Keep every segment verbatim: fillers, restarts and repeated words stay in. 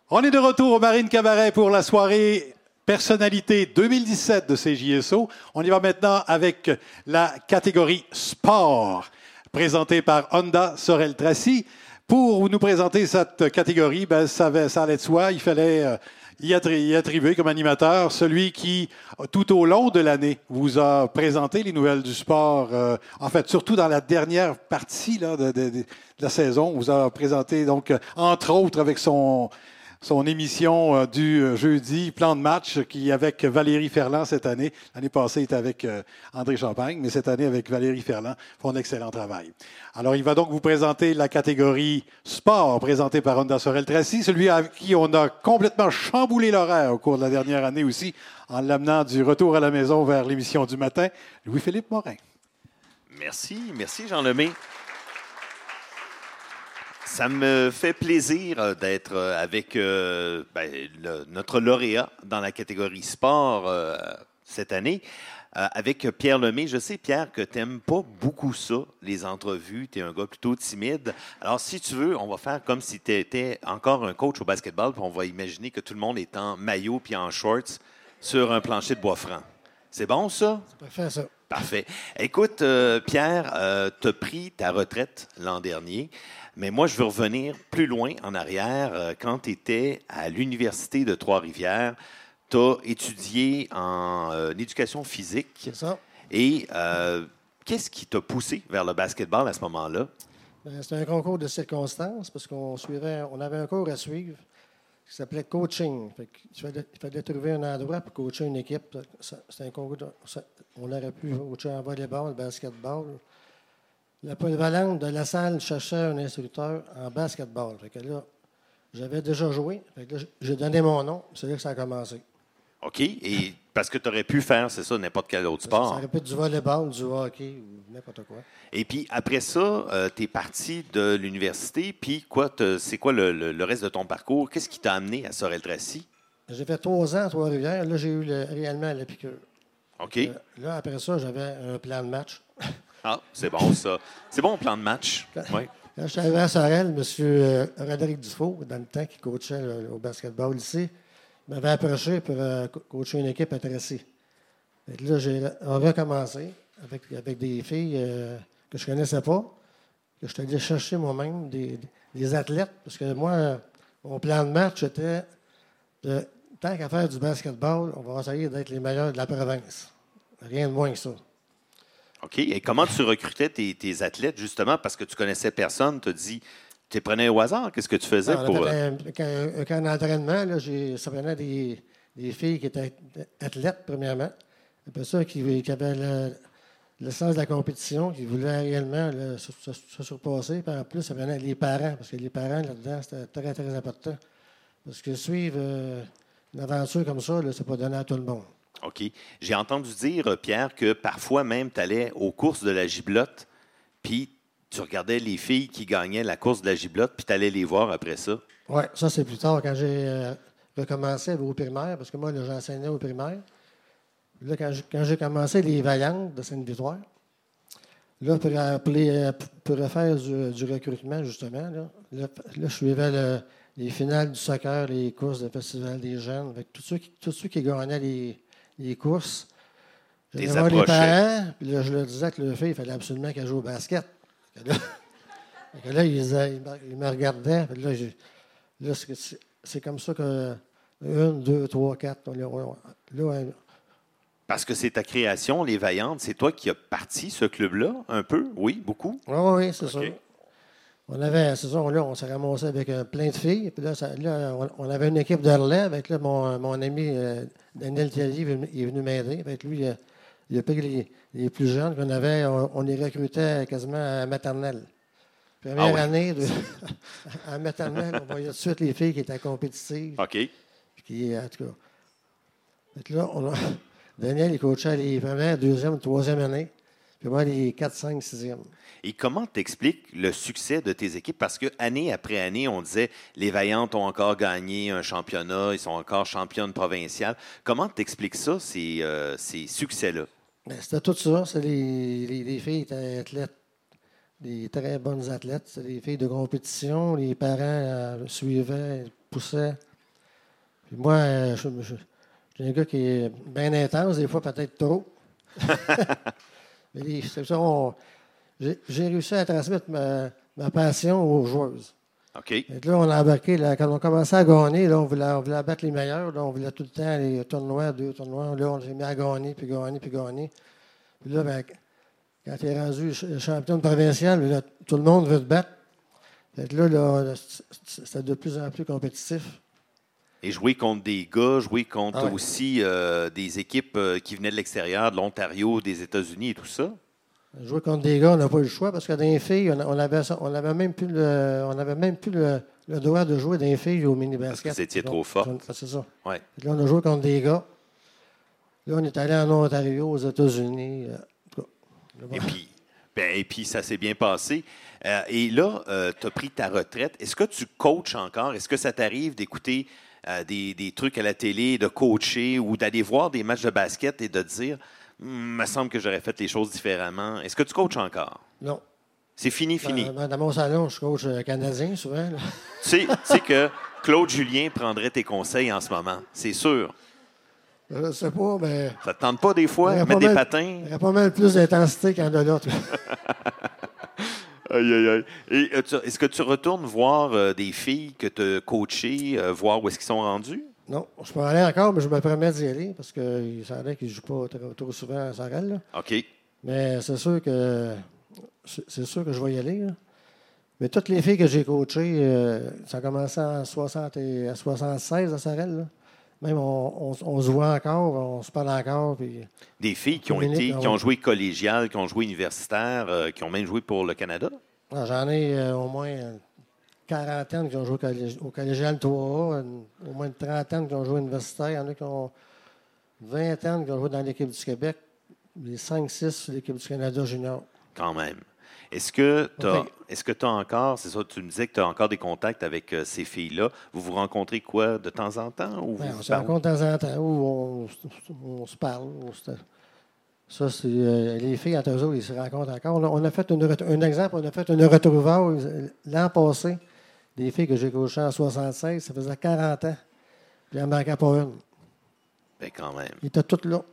On est de retour au Marine Cabaret pour la soirée personnalité deux mille dix-sept de C J S O. On y va maintenant avec la catégorie sport, présentée par Honda Sorel Tracy. Pour nous présenter cette catégorie, ben, ça, ça allait de soi. Il fallait euh, y, attri- y attribuer comme animateur celui qui, tout au long de l'année, vous a présenté les nouvelles du sport. Euh, en fait, surtout dans la dernière partie là, de, de, de la saison, vous a présenté, donc, entre autres, avec son... son émission euh, du euh, jeudi, Plan de match, qui est avec Valérie Ferland cette année. L'année passée, il était avec euh, André Champagne, mais cette année, avec Valérie Ferland, font un excellent travail. Alors, il va donc vous présenter la catégorie sport, présentée par Honda Sorel Tracy, celui à qui on a complètement chamboulé l'horaire au cours de la dernière année aussi, en l'amenant du retour à la maison vers l'émission du matin, Louis-Philippe Morin. Merci, merci Jean Lemay. Ça me fait plaisir d'être avec euh, ben, le, notre lauréat dans la catégorie sport euh, cette année, euh, avec Pierre Lemay. Je sais, Pierre, que tu n'aimes pas beaucoup ça, les entrevues. Tu es un gars plutôt timide. Alors, si tu veux, on va faire comme si tu étais encore un coach au basketball, puis on va imaginer que tout le monde est en maillot puis en shorts sur un plancher de bois franc. C'est bon, ça? C'est parfait, ça. Parfait. Écoute, euh, Pierre, euh, tu as pris ta retraite l'an dernier. Mais moi, je veux revenir plus loin en arrière. Euh, quand tu étais à l'Université de Trois-Rivières, tu as étudié en euh, éducation physique. C'est ça. Et euh, qu'est-ce qui t'a poussé vers le basketball à ce moment-là? Ben, c'était un concours de circonstances parce qu'on suivait, on avait un cours à suivre qui s'appelait coaching. Fait il, fallait, il fallait trouver un endroit pour coacher une équipe. C'était un concours de, ça, on aurait pu coacher en volleyball, basketball. La polyvalente de la salle cherchait un instructeur en basketball. Fait que là, j'avais déjà joué. Fait que là, j'ai donné mon nom. C'est là que ça a commencé. OK. Et parce que tu aurais pu faire, c'est ça, n'importe quel autre sport. Ça aurait pu être du volleyball, du hockey ou n'importe quoi. Et puis après ça, euh, tu es parti de l'université. Puis quoi, c'est quoi le, le, le reste de ton parcours? Qu'est-ce qui t'a amené à Sorel Tracy? J'ai fait trois ans à Trois-Rivières. Là, j'ai eu le, réellement la piqûre. OK. Euh, là, après ça, j'avais un plan de match. Ah, c'est bon, ça. C'est bon, plan de match. Quand, oui. quand je suis arrivé à Sorel, M. Euh, Roderick Dufault, dans le temps qui coachait le, au basketball ici, m'avait approché pour euh, coacher une équipe à Tracy. Là, j'ai, on avait commencé avec, avec des filles euh, que je ne connaissais pas, que je suis allé chercher moi-même, des, des athlètes, parce que moi, mon plan de match était, de, tant qu'à faire du basketball, on va essayer d'être les meilleurs de la province. Rien de moins que ça. OK. Et comment tu recrutais tes, tes athlètes, justement, parce que tu connaissais personne, tu as dit, tu les prenais au hasard? Qu'est-ce que tu faisais non, pour... Un, un, un camp d'entraînement, là, j'ai, ça prenait des, des filles qui étaient athlètes, premièrement. Après ça, qui, qui avaient le, le sens de la compétition, qui voulaient réellement là, se, se, se surpasser. Puis en plus, ça prenait les parents, parce que les parents, là-dedans, c'était très, très important. Parce que suivre euh, une aventure comme ça, là, c'est pas donné à tout le monde. OK. J'ai entendu dire, Pierre, que parfois même, tu allais aux courses de la giblotte, puis tu regardais les filles qui gagnaient la course de la giblotte, puis tu allais les voir après ça. Oui, ça, c'est plus tard, quand j'ai euh, recommencé au primaire, parce que moi, là, j'enseignais au primaire. Là, quand j'ai, quand j'ai commencé les Vaillantes de Sainte-Victoire, là, pour, pour, les, pour faire du, du recrutement, justement, là, là, là je suivais le, les finales du soccer, les courses de festival des jeunes, avec tous ceux qui, tous ceux qui gagnaient les, les courses. J'allais voir les parents, puis là, je leur disais que le fille, il fallait absolument qu'elle joue au basket. Là, là ils, ils, ils me regardaient. Là, là c'est, c'est comme ça que une, deux, trois, quatre. Là, là, parce que c'est ta création, les Vaillantes. C'est toi qui as parti ce club-là, un peu? Oui, beaucoup? Oui, oui, c'est okay. ça. On avait, c'est ça, là, on s'est ramassé avec euh, plein de filles. Puis là, ça, là on, on avait une équipe de relais avec là, mon, mon ami euh, Daniel Thiallier il est venu m'aider. Avec lui, euh, il a pris les, les plus jeunes qu'on avait. On, on les recrutait quasiment à maternelle. Première ah oui. année, de, à maternelle, on voyait tout de suite les filles qui étaient compétitives. OK. Puis qui, en tout cas. Fait là, on a, Daniel, il coachait les premières, deuxième, troisième année. Puis moi, les quatre, cinq, sixième. Et comment t'expliques le succès de tes équipes? Parce que année après année, on disait les Vaillantes ont encore gagné un championnat, ils sont encore championnes provinciales. Comment t'expliques ça, ces, euh, ces succès-là? Bien, c'était tout ça. C'est les, les, les filles étaient athlètes, des très bonnes athlètes. C'était des filles de compétition. Les parents euh, suivaient, poussaient. Puis moi, euh, je, je, je suis un gars qui est bien intense, des fois peut-être trop. Mais c'est ça, on, j'ai, j'ai réussi à transmettre ma, ma passion aux joueuses. OK. Et là, on a embarqué, là, quand on commençait à gagner, là, on, voulait, on voulait abattre les meilleurs. Là, on voulait tout le temps les tournois, deux tournois. Là, on s'est mis à gagner, puis gagner, puis gagner. Puis là, ben, quand tu es rendu champion provincial, là, tout le monde veut te battre. Fait que là, là, c'était de plus en plus compétitif. Et jouer contre des gars, jouer contre Ah ouais. aussi euh, des équipes euh, qui venaient de l'extérieur, de l'Ontario, des États-Unis et tout ça. Jouer contre des gars, on n'a pas eu le choix parce que dans les filles, on avait, on avait même plus le, on avait même plus le, le droit de jouer dans les filles au mini-basket. Parce que c'était trop fort. C'est ça. Ouais. Là, on a joué contre des gars. Là, on est allé en Ontario, aux États-Unis. Et puis, ben, et puis, ça s'est bien passé. Euh, et là, euh, tu as pris ta retraite. Est-ce que tu coaches encore? Est-ce que ça t'arrive d'écouter euh, des, des trucs à la télé, de coacher ou d'aller voir des matchs de basket et de te dire il me semble que j'aurais fait les choses différemment. Est-ce que tu coaches encore? Non. C'est fini, fini. Dans, dans mon salon, je coach canadien souvent. Là. Tu sais, tu sais que Claude Julien prendrait tes conseils en ce moment. C'est sûr. Je ne sais pas, mais. Ça ne te tente pas des fois, il mettre des mal, patins? Il y a pas mal plus d'intensité qu'il y en a l'autre. Aïe, aïe, aïe. Et euh, tu, est-ce que tu retournes voir euh, des filles que tu as coachées, euh, voir où est-ce qu'ils sont rendus? Non, je peux aller encore, mais je me permets d'y aller parce que ça a l'air qu'ils ne jouent pas trop, trop souvent à Sorel. OK. Mais c'est sûr que c'est sûr que je vais y aller. Là. Mais toutes les filles que j'ai coachées, euh, ça a commencé en soixante et, à soixante-seize à Sorel. Là. Même on, on, on se voit encore, on se parle encore. Puis des filles qui ont, été, qui ont joué collégial, qui ont joué universitaire, euh, qui ont même joué pour le Canada? Ah, j'en ai euh, au moins une quarantaine qui ont joué au, collég- au collégial trois A, une, au moins une trentaine qui ont joué universitaire. Il y en a qui ont vingtaine qui ont joué dans l'équipe du Québec, les cinq six sur l'équipe du Canada junior. Quand même. Est-ce que tu as Okay. est-ce que tu as encore, c'est ça, tu me disais que tu as encore des contacts avec euh, ces filles-là. Vous vous rencontrez quoi, de temps en temps? Ou Ben, vous on se parlez? rencontre de temps en temps où on, on se parle. On se- ça, c'est euh, les filles entre eux autres, ils se rencontrent encore. Là, on a fait une, ret- un exemple, on a fait une retrouvaille l'an passé. Des filles que j'ai coachées en soixante-seize, ça faisait quarante ans. Puis il n'en manquait pas une. Ben, quand même. Ils étaient toutes là.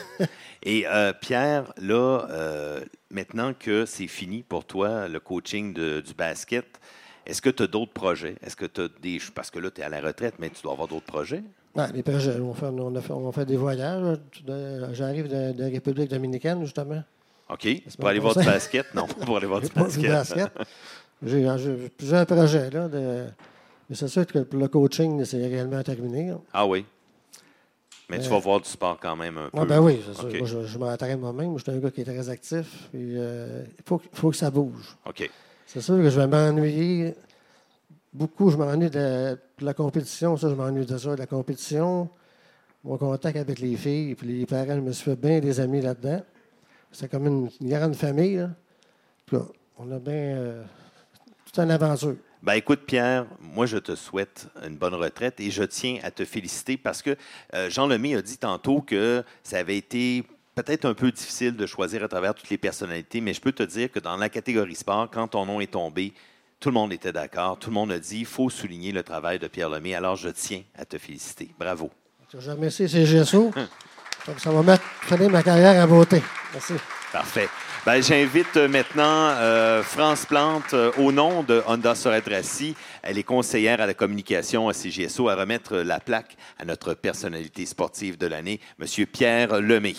Et euh, Pierre, là, euh, maintenant que c'est fini pour toi, le coaching de- du basket, est-ce que tu as d'autres projets? Est-ce que tu as des. Parce que là, tu es à la retraite, mais tu dois avoir d'autres projets? Ouais, les projets, on, fait, on, a fait, on fait des voyages. De- J'arrive de, de République dominicaine, justement. OK. Pour aller voir du basket? Non, pas pour aller voir du J'ai pas vu basket. le basket. J'ai, j'ai plusieurs projets, là. De, mais c'est sûr que pour le coaching, c'est réellement terminé. Là. Ah oui. Mais tu Euh, vas voir du sport quand même un peu. Ouais, ben oui, c'est OK. sûr. Moi, je, je m'entraîne moi-même. Je suis un gars qui est très actif. Puis, euh, il faut, que- faut que ça bouge. OK. C'est sûr que je vais m'ennuyer. Beaucoup, je m'ennuie de, de la compétition. Ça, je m'ennuie de ça, de la compétition. Mon contact avec les filles, puis les parents, je me suis fait bien des amis là-dedans. C'est comme une, une grande famille. Là. Puis là, on a bien euh, toute une aventure. Ben écoute, Pierre, moi, je te souhaite une bonne retraite et je tiens à te féliciter parce que euh, Jean Lemay a dit tantôt que ça avait été peut-être un peu difficile de choisir à travers toutes les personnalités, mais je peux te dire que dans la catégorie sport, quand ton nom est tombé, tout le monde était d'accord. Tout le monde a dit il faut souligner le travail de Pierre Lemay. Alors, je tiens à te féliciter. Bravo. Je remercie C G S O. Donc, ça va mettre finir ma carrière en beauté. Merci. Parfait. Ben, j'invite euh, maintenant euh, France Plante, euh, au nom de Honda Sorel-Tracy, elle est conseillère à la communication à C G S O, à remettre la plaque à notre personnalité sportive de l'année, M. Pierre Lemay.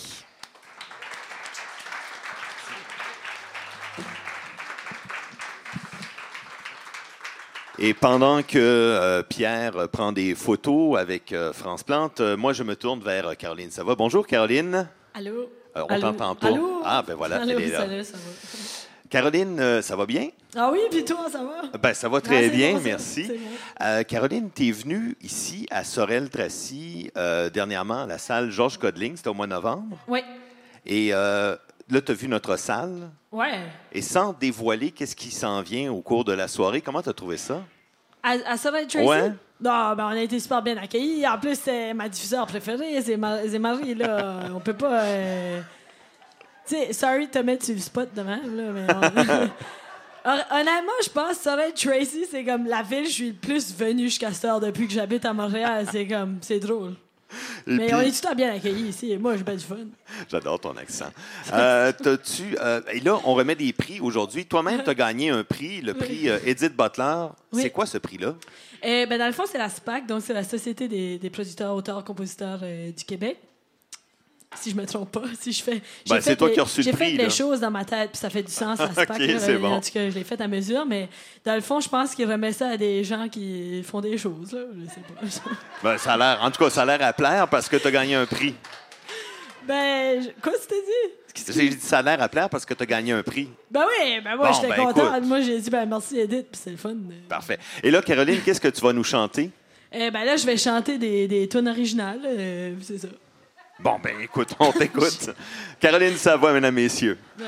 Et pendant que euh, Pierre prend des photos avec euh, France Plante, euh, moi, je me tourne vers Caroline. Ça va? Bonjour, Caroline. Allô? Euh, on Allô? t'entend pas. Allô? Ah, ben voilà, Allô, elle est là. salut, ça va. Caroline, euh, ça va bien? Ah oui, puis toi, ça va? Ben, ça va Ah, très c'est bien, bon, ça. merci. C'est bon. Euh, Caroline, tu es venue ici à Sorel-Tracy euh, dernièrement à la salle Georges Codling, c'était au mois de novembre. Oui. Et euh, là, tu as vu notre salle. Ouais. Et sans dévoiler qu'est-ce qui s'en vient au cours de la soirée, comment tu as trouvé ça? À, à Sorel Tracy? Ouais. Non, ben, on a été super bien accueillis. En plus, c'est ma diffuseur préférée, c'est, Ma- c'est Marie, là. On peut pas... euh, Tu sais, sorry de te mettre sur le spot demain, là, mais... on- Honnêtement, je pense que ça va être Tracy, c'est comme la ville, je suis le plus venu jusqu'à cette heure depuis que j'habite à Montréal. C'est comme, c'est drôle. Et Mais puis- on est tout le temps bien accueillis ici. Et moi, j'ai bien du fun. J'adore ton accent. Euh, t'as-tu, euh, et là, on remet des prix aujourd'hui. Toi-même, tu as gagné un prix, le prix euh, Edith Butler. Oui. C'est quoi ce prix-là? Et, ben, dans le fond, c'est la SPAC, donc c'est la Société des, des producteurs, auteurs, compositeurs euh, du Québec. Si je me trompe pas, si je fais. j'ai Ben, c'est fait toi des- qui as reçu le J'ai prix, fait là. des choses dans ma tête, puis ça fait du sens, la SPAC. Ok, là, c'est euh, bon. En tout cas, je l'ai fait à mesure, mais dans le fond, je pense qu'il remet ça à des gens qui font des choses. Là. Je sais pas. Ben, ça a l'air, en tout cas, ça a l'air à plaire parce que tu as gagné un prix. ben, je- quoi tu t'es dit? Excuse- J'ai dit ça a l'air à plaire parce que tu as gagné un prix. Ben oui, ben moi, Bon, j'étais ben, contente. écoute. Moi, j'ai dit, ben merci Edith, puis c'est le fun. Parfait. Et là, Caroline, qu'est-ce que tu vas nous chanter? Eh ben là, je vais chanter des, des tunes originales, euh, c'est ça. Bon, ben écoute, on t'écoute. Caroline Savoie, mesdames, messieurs. Ben...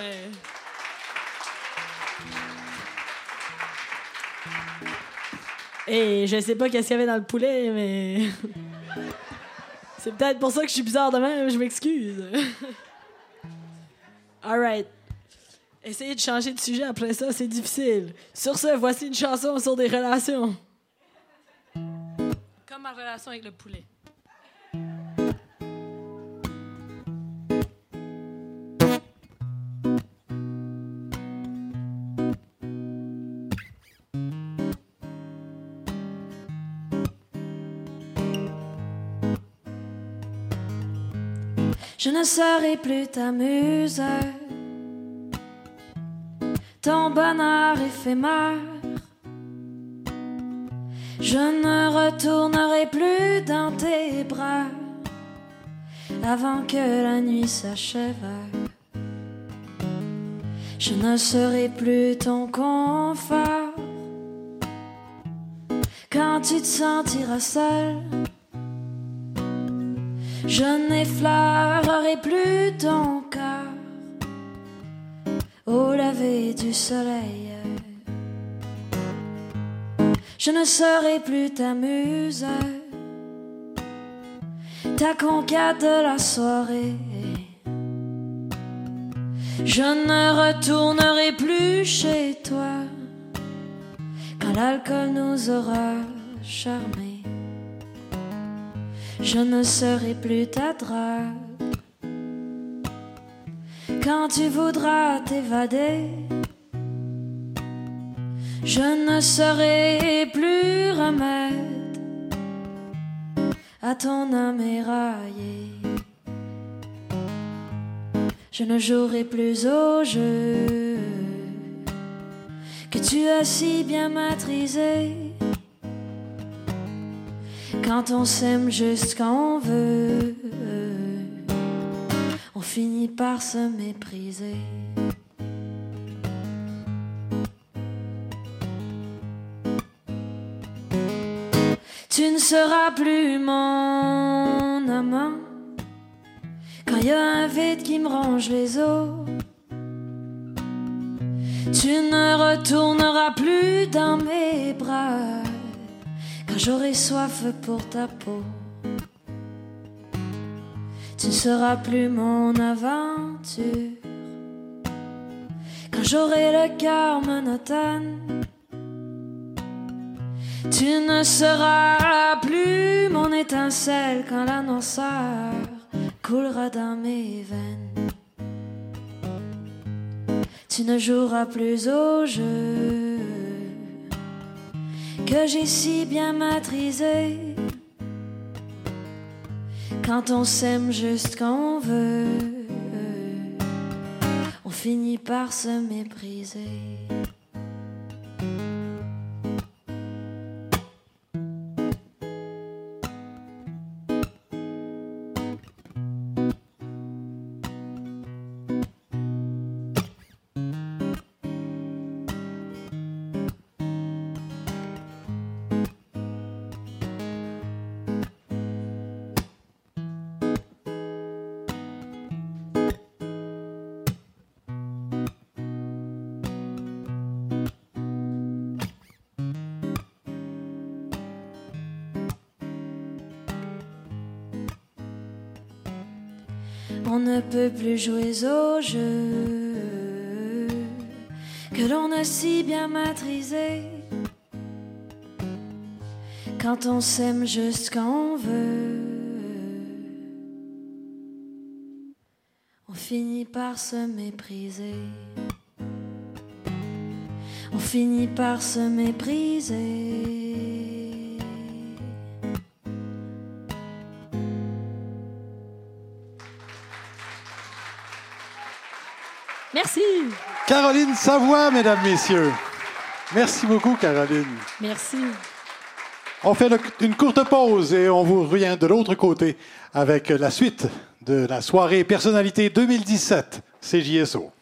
Et je sais pas qu'est-ce qu'il y avait dans le poulet, mais... c'est peut-être pour ça que je suis bizarre de même, je m'excuse. All right. Essayez de changer de sujet après ça, c'est difficile. Sur ce, voici une chanson sur des relations. Comme ma relation avec le poulet. Je ne serai plus ta muse, ton bonheur éphémère. Je ne retournerai plus dans tes bras avant que la nuit s'achève. Je ne serai plus ton confort quand tu te sentiras seul. Je n'effleurerai plus ton cœur au lever du soleil. Je ne serai plus ta muse, ta conquête de la soirée. Je ne retournerai plus chez toi quand l'alcool nous aura charmés. Je ne serai plus ta drague quand tu voudras t'évader. Je ne serai plus remède à ton âme éraillée. Je ne jouerai plus au jeu que tu as si bien maîtrisé. Quand on s'aime juste quand on veut, on finit par se mépriser. Tu ne seras plus mon amant quand il y a un vide qui me ronge les os. Tu ne retourneras plus dans mes bras quand j'aurai soif pour ta peau. Tu ne seras plus mon aventure quand j'aurai le cœur monotone. Tu ne seras plus mon étincelle quand la noirceur coulera dans mes veines. Tu ne joueras plus au jeu que j'ai si bien maîtrisé. Quand on s'aime juste quand on veut, on finit par se mépriser. On ne peut plus jouer au jeu que l'on a si bien maîtrisé. Quand on s'aime juste quand on veut, on finit par se mépriser. On finit par se mépriser. Merci. Caroline Savoie, mesdames, messieurs. Merci beaucoup, Caroline. Merci. On fait le- une courte pause et on vous revient de l'autre côté avec la suite de la soirée Personnalité deux mille dix-sept C J S O.